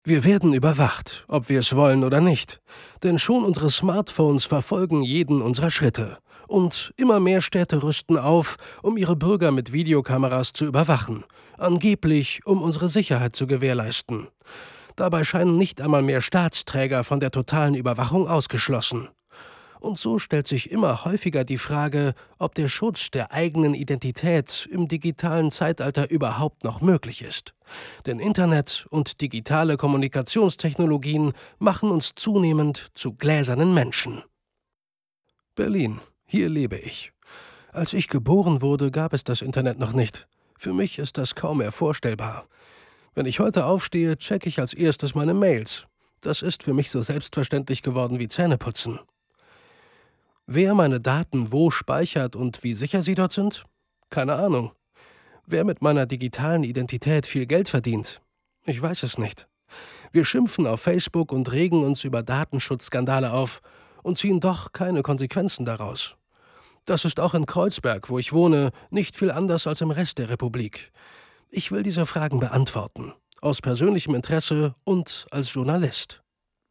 Wir werden überwacht, ob wir es wollen oder nicht. Denn schon unsere Smartphones verfolgen jeden unserer Schritte. Und immer mehr Städte rüsten auf, um ihre Bürger mit Videokameras zu überwachen. Angeblich, um unsere Sicherheit zu gewährleisten. Dabei scheinen nicht einmal mehr Staatsträger von der totalen Überwachung ausgeschlossen. Und so stellt sich immer häufiger die Frage, ob der Schutz der eigenen Identität im digitalen Zeitalter überhaupt noch möglich ist. Denn Internet und digitale Kommunikationstechnologien machen uns zunehmend zu gläsernen Menschen. Berlin, hier lebe ich. Als ich geboren wurde, gab es das Internet noch nicht. Für mich ist das kaum mehr vorstellbar. Wenn ich heute aufstehe, checke ich als erstes meine Mails. Das ist für mich so selbstverständlich geworden wie Zähneputzen. Wer meine Daten wo speichert und wie sicher sie dort sind? Keine Ahnung. Wer mit meiner digitalen Identität viel Geld verdient? Ich weiß es nicht. Wir schimpfen auf Facebook und regen uns über Datenschutzskandale auf und ziehen doch keine Konsequenzen daraus. Das ist auch in Kreuzberg, wo ich wohne, nicht viel anders als im Rest der Republik. Ich will diese Fragen beantworten, aus persönlichem Interesse und als Journalist.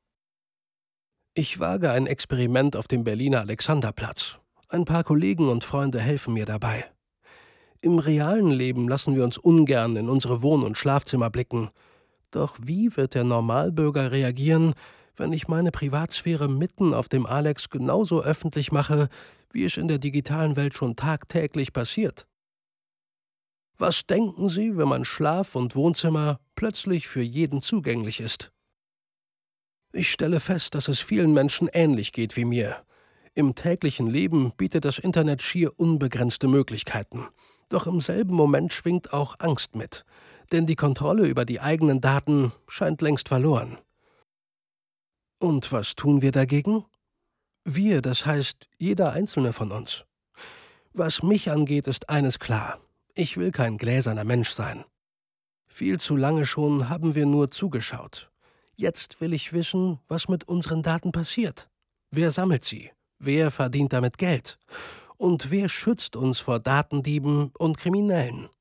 Ich wage ein Experiment auf dem Berliner Alexanderplatz. Ein paar Kollegen und Freunde helfen mir dabei. Im realen Leben lassen wir uns ungern in unsere Wohn- und Schlafzimmer blicken. Doch wie wird der Normalbürger reagieren, wenn ich meine Privatsphäre mitten auf dem Alex genauso öffentlich mache, wie es in der digitalen Welt schon tagtäglich passiert? Was denken Sie, wenn mein Schlaf- und Wohnzimmer plötzlich für jeden zugänglich ist? Ich stelle fest, dass es vielen Menschen ähnlich geht wie mir. Im täglichen Leben bietet das Internet schier unbegrenzte Möglichkeiten. Doch im selben Moment schwingt auch Angst mit. Denn die Kontrolle über die eigenen Daten scheint längst verloren. Und was tun wir dagegen? Wir, das heißt jeder einzelne von uns. Was mich angeht, ist eines klar. Ich will kein gläserner Mensch sein. Viel zu lange schon haben wir nur zugeschaut. Jetzt will ich wissen, was mit unseren Daten passiert. Wer sammelt sie? Wer verdient damit Geld? Und wer schützt uns vor Datendieben und Kriminellen?